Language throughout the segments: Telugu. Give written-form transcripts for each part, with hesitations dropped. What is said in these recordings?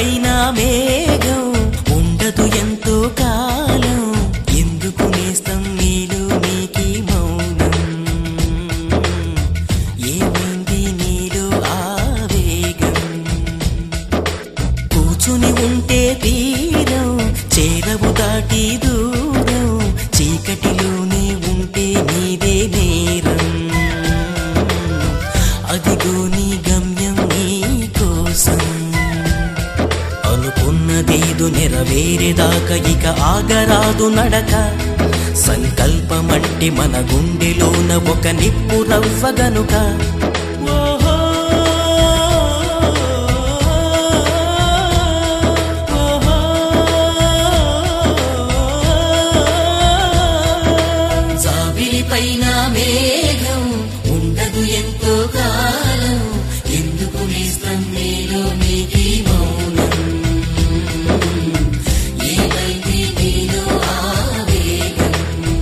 పైన మేఘం ఉండదు ఎంతో కాలం ఎందుకు నేస్తం నీలో నీకి మౌనం ఏమైంది నీలో ఆవేగం కూర్చుని ఉంటే తీరం చేరవు దాటి దూరం చీకటిలోనే ఉంటే నీదే నేరం అదిగో నీ గమ్యం నీ కోసం అనుకున్నదేదో నెరవేరేదాకా ఇక ఆగరాదు నడక సంకల్పమంటే మన గుండెలోన ఒక నిప్పు రవ్వ గనుక జాబిలి పైన మేఘం ఉండదు ఎంతో కాలం ఎందుకు నేస్తం నీలో నీకి మౌనం ఏమైంది నీలో ఆవేగం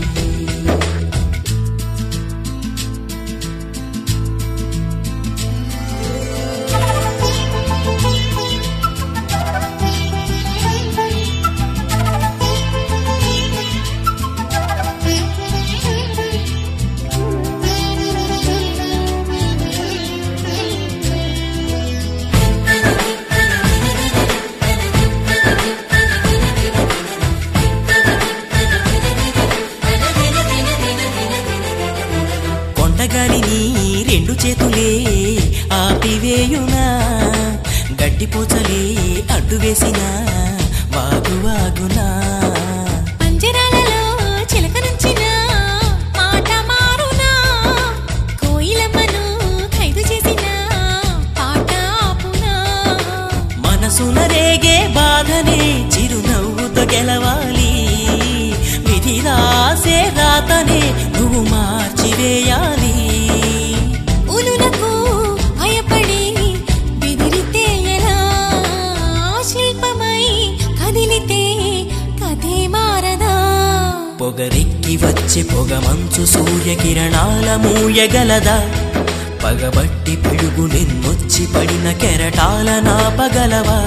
కొండగాలిని రెండు చేతులే ఆపివేయునా గడ్డిపోచలే అడ్డు వేసిన వాగునా పంజరాలలో చిలక నుంచిన మాట మారునా కోయిలమ్మను ఖైదు చేసిన పాట ఆపునా మనసున రేగే బాధనే చిరునవ్వుతో గెలవాలి విధి రాసే రాతనే నువ్వు మార్చివేయాలి ఉలులకు భయపడి బెదిరితే ఎలా శిల్పమై కదిలితే కథే మారదా పొగరెక్కి వచ్చే పొగ మంచు సూర్యకిరణాల మూయగలదా పగబట్టి పిడుగు నిన్నొచ్చి పడిన కెరటాల నాపగలవా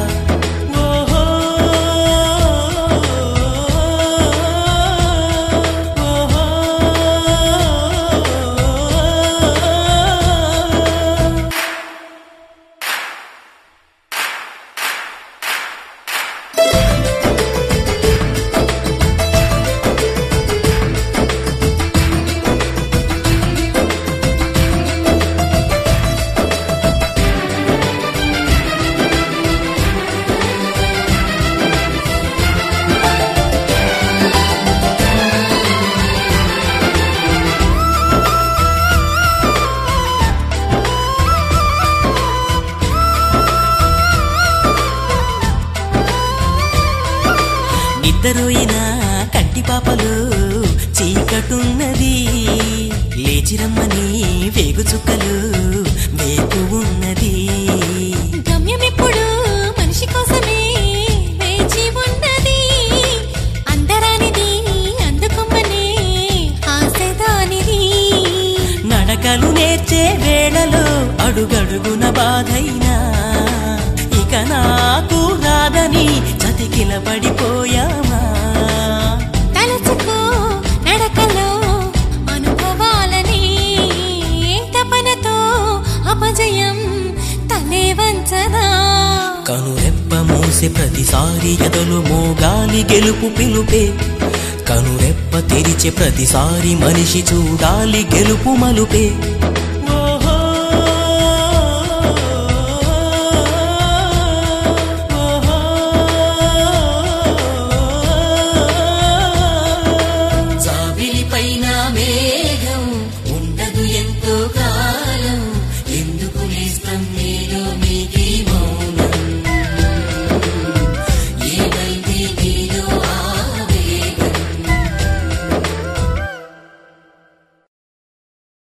నిద్రపోయిన కంటి పాపలు చీకటున్నది లేచిరమ్మని వేగు చుక్కలు వేగు ఉన్నది గమ్యమెప్పుడు మనిషి కోసమే వేచి ఉన్నది అందరానిది అందుకొమ్మనే ఆశదానిది నడకలు నేర్చే వేళలో అడుగడుగున బాధైనా ఇక నాకు రాదని చతికిల పడిపోయామా తలచుకో నడకలో అనుభవాలని తపనతో అపజయం తలే వంచదా కనురెప్ప మూసే ప్రతిసారి ఎదలు మోగాలి గెలుపు పిలుపే కనురెప్ప తెరిచే ప్రతిసారి మనిషి చూడాలి గెలుపు మలుపే